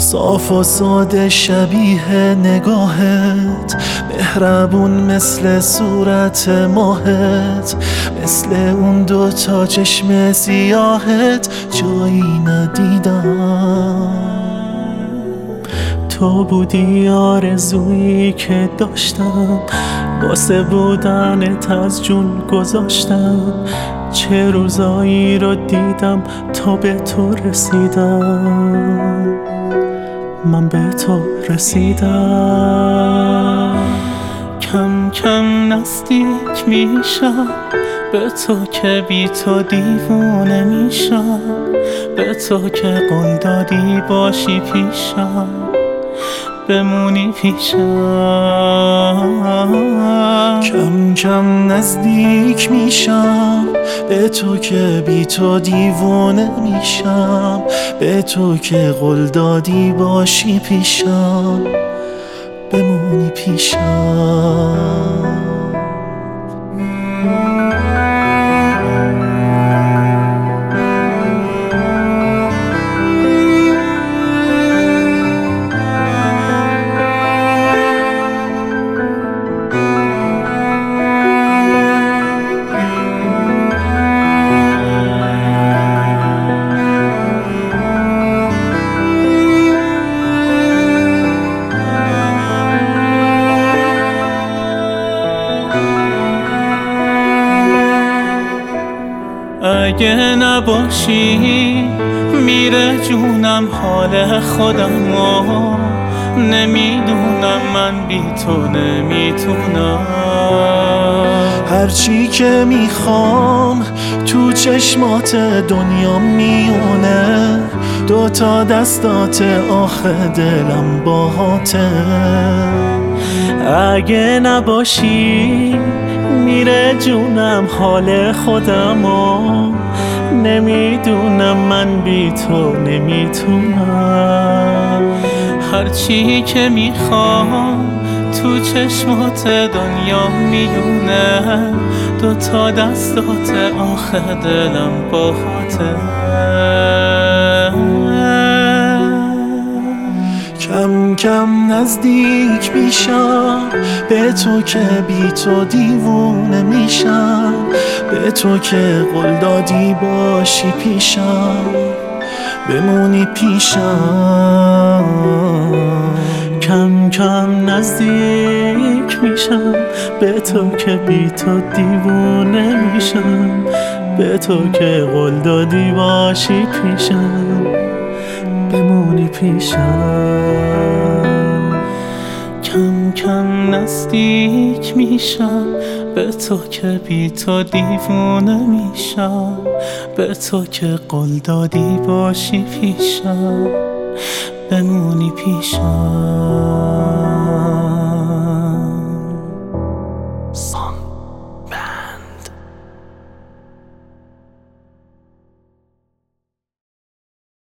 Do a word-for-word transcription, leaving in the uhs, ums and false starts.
صاف و ساده شبیه نگاهت، مهربون مثل صورت ماهت، مثل اون دو تا چشم سیاهت جایی ندیدم. تو بودی آرزویی که داشتم، واسه بودنت از جون گذاشتم. چه روزایی رو دیدم تا به تو رسیدم، من به تو رسیدم. کم کم نزدیک میشم به تو که بی تو دیوونه میشم، به تو که قول دادی باشی پیشم، بمونی پیشم. کم کم نزدیک میشم به تو که بی تو دیوانه میشم، به تو که قول دادی باشی پیشم، بمونی پیشم. اگه نباشی میره جونم حال خودمو، نمیدونم من بی تو نمیتونم. هرچی که میخوام تو چشمات دنیا میونه، دو تا دستات آخه دلم باهاته. اگه نباشی میره جونم حال خودمو، نمیدونم من بی تو نمیتونم. هرچی که میخوام تو چشمات دنیا میونه، دو تا دستات آخه دلم باهاته. کم کم نزدیک میشم به تو که بی تو دیوونه میشم، به تو که قول دادی باشی پیشم، بمونی پیشم. کم کم نزدیک میشم به تو که بی تو دیوونه میشم، به تو که قول دادی باشی پیشم، بمونی پیشم. کم کم نزدیک میشم به تو که بی تو دیوونه میشم، به تو که قول دادی باشی پیشم، بمونی پیشم.